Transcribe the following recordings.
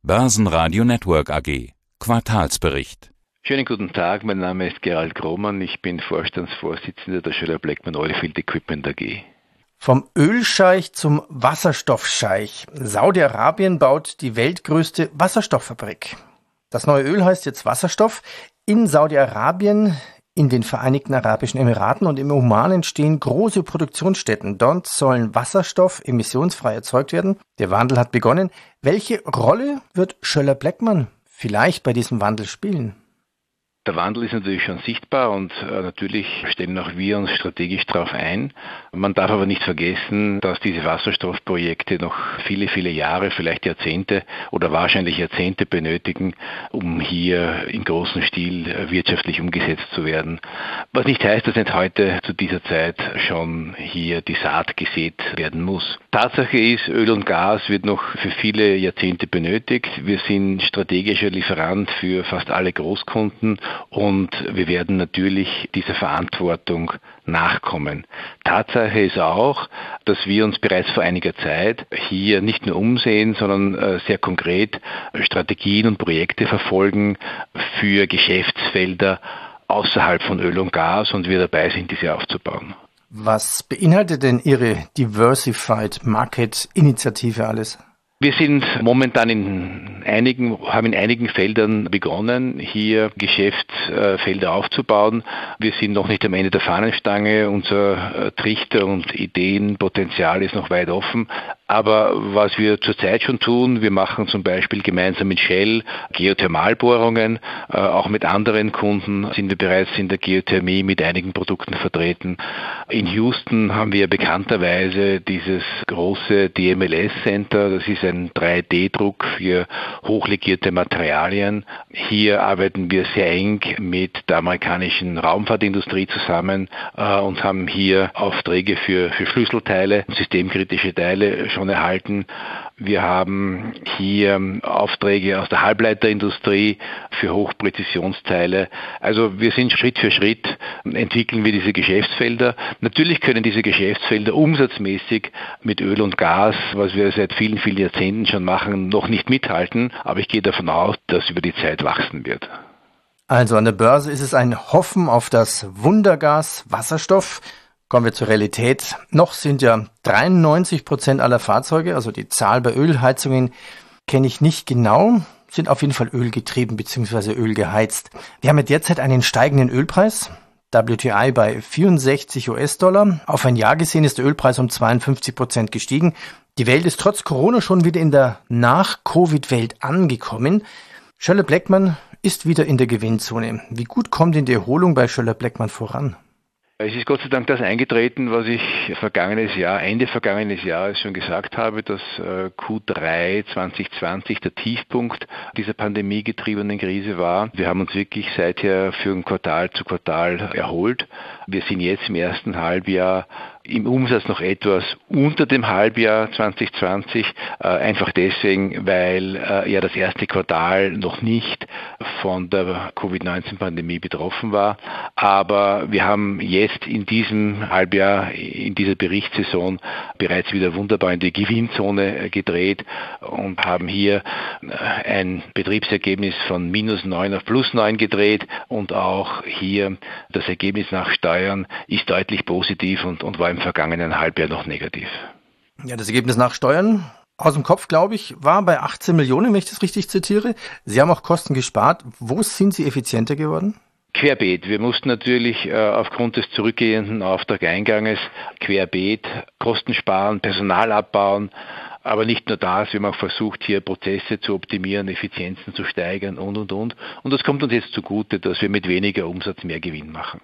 Börsenradio Network AG. Quartalsbericht. Schönen guten Tag, mein Name ist Gerald Grohmann, ich bin Vorstandsvorsitzender der Schoeller-Bleckmann Oilfield Equipment AG. Vom Ölscheich zum Wasserstoffscheich. Saudi-Arabien baut die weltgrößte Wasserstofffabrik. Das neue Öl heißt jetzt Wasserstoff. In Saudi-Arabien, in den Vereinigten Arabischen Emiraten und im Oman entstehen große Produktionsstätten. Dort sollen Wasserstoff emissionsfrei erzeugt werden. Der Wandel hat begonnen. Welche Rolle wird Schoeller-Bleckmann vielleicht bei diesem Wandel spielen? Der Wandel ist natürlich schon sichtbar und natürlich stellen auch wir uns strategisch darauf ein. Man darf aber nicht vergessen, dass diese Wasserstoffprojekte noch viele, viele Jahre, vielleicht Jahrzehnte oder wahrscheinlich Jahrzehnte benötigen, um hier in großem Stil wirtschaftlich umgesetzt zu werden. Was nicht heißt, dass nicht heute zu dieser Zeit schon hier die Saat gesät werden muss. Tatsache ist, Öl und Gas wird noch für viele Jahrzehnte benötigt. Wir sind strategischer Lieferant für fast alle Großkunden. Und wir werden natürlich dieser Verantwortung nachkommen. Tatsache ist auch, dass wir uns bereits vor einiger Zeit hier nicht nur umsehen, sondern sehr konkret Strategien und Projekte verfolgen für Geschäftsfelder außerhalb von Öl und Gas und wir dabei sind, diese aufzubauen. Was beinhaltet denn Ihre Diversified Market Initiative alles? Wir sind momentan haben in einigen Feldern begonnen, hier Geschäftsfelder aufzubauen. Wir sind noch nicht am Ende der Fahnenstange. Unser Trichter- und Ideenpotenzial ist noch weit offen. Aber was wir zurzeit schon tun, wir machen zum Beispiel gemeinsam mit Shell Geothermalbohrungen. Auch mit anderen Kunden sind wir bereits in der Geothermie mit einigen Produkten vertreten. In Houston haben wir bekannterweise dieses große DMLS-Center. Das ist ein 3D-Druck für hochlegierte Materialien. Hier arbeiten wir sehr eng mit der amerikanischen Raumfahrtindustrie zusammen und haben hier Aufträge für Schlüsselteile, systemkritische Teile schon erhalten. Wir haben hier Aufträge aus der Halbleiterindustrie für Hochpräzisionsteile. Also wir sind Schritt für Schritt, entwickeln wir diese Geschäftsfelder. Natürlich können diese Geschäftsfelder umsatzmäßig mit Öl und Gas, was wir seit vielen, vielen Jahrzehnten schon machen, noch nicht mithalten. Aber ich gehe davon aus, dass über die Zeit wachsen wird. Also an der Börse ist es ein Hoffen auf das Wundergas Wasserstoff. Kommen wir zur Realität. Noch sind ja 93% aller Fahrzeuge, also die Zahl bei Ölheizungen kenne ich nicht genau, sind auf jeden Fall ölgetrieben bzw. ölgeheizt. Wir haben ja derzeit einen steigenden Ölpreis, WTI bei 64 US-Dollar. Auf ein Jahr gesehen ist der Ölpreis um 52% gestiegen. Die Welt ist trotz Corona schon wieder in der Nach-Covid-Welt angekommen. Schoeller-Bleckmann ist wieder in der Gewinnzone. Wie gut kommt denn die Erholung bei Schoeller-Bleckmann voran? Es ist Gott sei Dank das eingetreten, was ich Ende vergangenes Jahres schon gesagt habe, dass Q3 2020 der Tiefpunkt dieser pandemiegetriebenen Krise war. Wir haben uns wirklich seither für ein Quartal zu Quartal erholt. Wir sind jetzt im ersten Halbjahr im Umsatz noch etwas unter dem Halbjahr 2020, einfach deswegen, weil ja das erste Quartal noch nicht von der Covid-19-Pandemie betroffen war. Aber wir haben jetzt in diesem Halbjahr, in dieser Berichtssaison bereits wieder wunderbar in die Gewinnzone gedreht und haben hier ein Betriebsergebnis von -9 auf +9 gedreht und auch hier das Ergebnis nach Steuern ist deutlich positiv und war im vergangenen Halbjahr noch negativ. Ja, das Ergebnis nach Steuern, aus dem Kopf, glaube ich, war bei 18 Millionen, wenn ich das richtig zitiere. Sie haben auch Kosten gespart. Wo sind Sie effizienter geworden? Querbeet. Wir mussten natürlich aufgrund des zurückgehenden Auftrageinganges querbeet Kosten sparen, Personal abbauen, aber nicht nur das, wir haben auch versucht, hier Prozesse zu optimieren, Effizienzen zu steigern und. Und das kommt uns jetzt zugute, dass wir mit weniger Umsatz mehr Gewinn machen.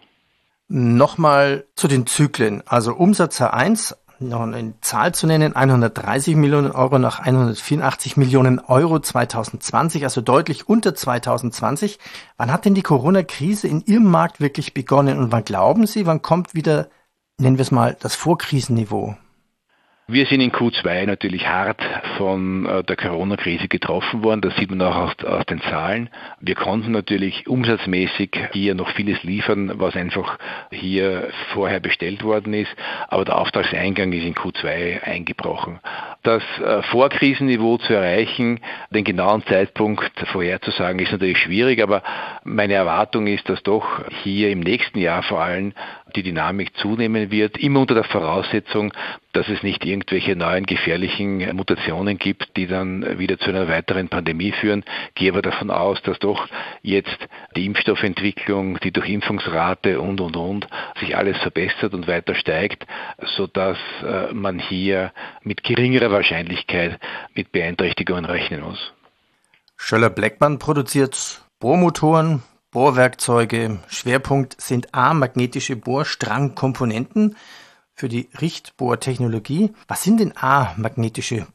Nochmal zu den Zyklen. Also Umsatz H1, noch eine Zahl zu nennen, 130 Millionen Euro nach 184 Millionen Euro 2020, also deutlich unter 2020. Wann hat denn die Corona-Krise in Ihrem Markt wirklich begonnen und wann glauben Sie, wann kommt wieder, nennen wir es mal, das Vorkrisenniveau? Wir sind in Q2 natürlich hart von der Corona-Krise getroffen worden. Das sieht man auch aus den Zahlen. Wir konnten natürlich umsatzmäßig hier noch vieles liefern, was einfach hier vorher bestellt worden ist. Aber der Auftragseingang ist in Q2 eingebrochen. Das Vorkrisenniveau zu erreichen, den genauen Zeitpunkt vorherzusagen, ist natürlich schwierig. Aber meine Erwartung ist, dass doch hier im nächsten Jahr vor allem die Dynamik zunehmen wird, immer unter der Voraussetzung, dass es nicht irgendwelche neuen gefährlichen Mutationen gibt, die dann wieder zu einer weiteren Pandemie führen. Gehe aber davon aus, dass doch jetzt die Impfstoffentwicklung, die Durchimpfungsrate und sich alles verbessert und weiter steigt, sodass man hier mit geringerer Wahrscheinlichkeit mit Beeinträchtigungen rechnen muss. Schoeller-Bleckmann produziert Bohrmotoren, Bohrwerkzeuge. Schwerpunkt sind A-magnetische Bohrstrangkomponenten für die Richtbohrtechnologie. Was sind denn A-magnetische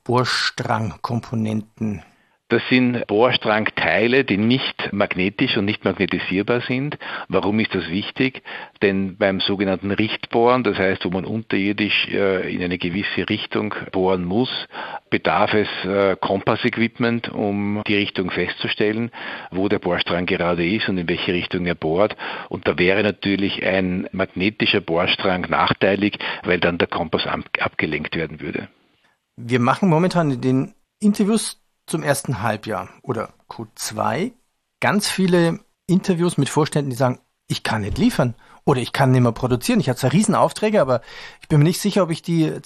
Bohrstrangkomponenten? Das sind Bohrstrangteile, die nicht magnetisch und nicht magnetisierbar sind. Warum ist das wichtig? Denn beim sogenannten Richtbohren, das heißt, wo man unterirdisch in eine gewisse Richtung bohren muss, bedarf es Kompassequipment, um die Richtung festzustellen, wo der Bohrstrang gerade ist und in welche Richtung er bohrt. Und da wäre natürlich ein magnetischer Bohrstrang nachteilig, weil dann der Kompass abgelenkt werden würde. Wir machen momentan in den Interviews zum ersten Halbjahr oder Q2 ganz viele Interviews mit Vorständen, die sagen, ich kann nicht liefern oder ich kann nicht mehr produzieren. Ich habe zwar Riesenaufträge, aber ich bin mir nicht sicher, ob ich die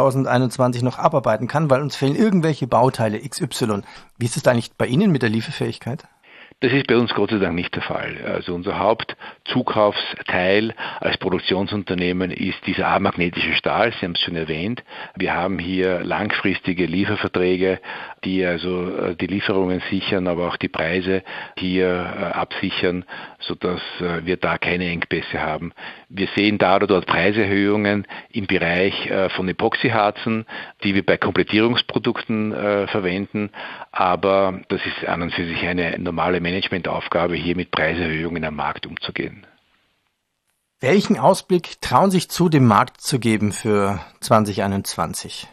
2021 noch abarbeiten kann, weil uns fehlen irgendwelche Bauteile XY. Wie ist es da eigentlich bei Ihnen mit der Lieferfähigkeit? Das ist bei uns Gott sei Dank nicht der Fall. Also unser Hauptzukaufsteil als Produktionsunternehmen ist dieser amagnetische Stahl, Sie haben es schon erwähnt. Wir haben hier langfristige Lieferverträge, die also die Lieferungen sichern, aber auch die Preise hier absichern, sodass wir da keine Engpässe haben. Wir sehen da oder dort Preiserhöhungen im Bereich von Epoxyharzen, die wir bei Komplettierungsprodukten verwenden, aber das ist an und für sich eine normale Managementaufgabe, hier mit Preiserhöhungen am Markt umzugehen. Welchen Ausblick trauen sich zu, dem Markt zu geben für 2021?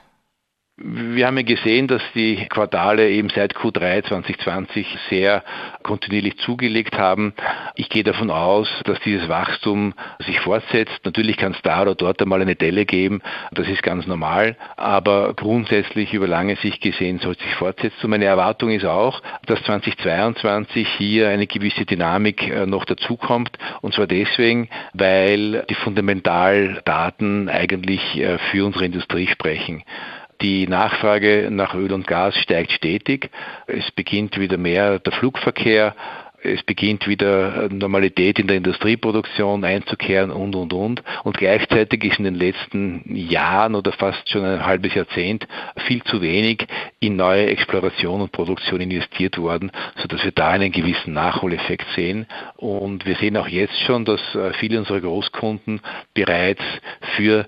Wir haben ja gesehen, dass die Quartale eben seit Q3 2020 sehr kontinuierlich zugelegt haben. Ich gehe davon aus, dass dieses Wachstum sich fortsetzt. Natürlich kann es da oder dort einmal eine Delle geben, das ist ganz normal, aber grundsätzlich über lange Sicht gesehen soll es sich fortsetzen. Und meine Erwartung ist auch, dass 2022 hier eine gewisse Dynamik noch dazukommt, und zwar deswegen, weil die Fundamentaldaten eigentlich für unsere Industrie sprechen. Die Nachfrage nach Öl und Gas steigt stetig. Es beginnt wieder mehr der Flugverkehr. Es beginnt wieder Normalität in der Industrieproduktion einzukehren und. Und gleichzeitig ist in den letzten Jahren oder fast schon ein halbes Jahrzehnt viel zu wenig in neue Exploration und Produktion investiert worden, sodass wir da einen gewissen Nachholeffekt sehen. Und wir sehen auch jetzt schon, dass viele unserer Großkunden bereits für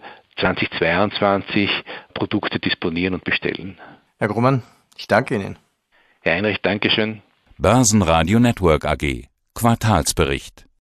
2022 Produkte disponieren und bestellen. Herr Grumman, ich danke Ihnen. Herr Heinrich, Dankeschön. Börsenradio Network AG. Quartalsbericht.